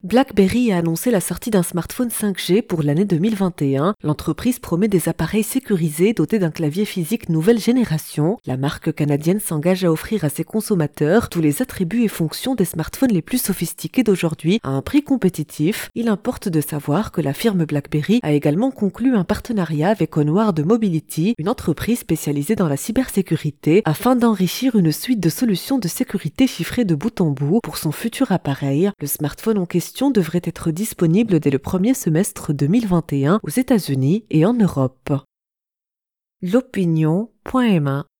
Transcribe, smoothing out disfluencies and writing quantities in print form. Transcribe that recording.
BlackBerry a annoncé la sortie d'un smartphone 5G pour l'année 2021. L'entreprise promet des appareils sécurisés dotés d'un clavier physique nouvelle génération. La marque canadienne s'engage à offrir à ses consommateurs tous les attributs et fonctions des smartphones les plus sophistiqués d'aujourd'hui à un prix compétitif. Il importe de savoir que la firme BlackBerry a également conclu un partenariat avec Onward Mobility, une entreprise spécialisée dans la cybersécurité, afin d'enrichir une suite de solutions de sécurité chiffrées de bout en bout pour son futur appareil. Le smartphone en question devrait être disponible dès le premier semestre 2021 aux États-Unis et en Europe. L'opinion.ma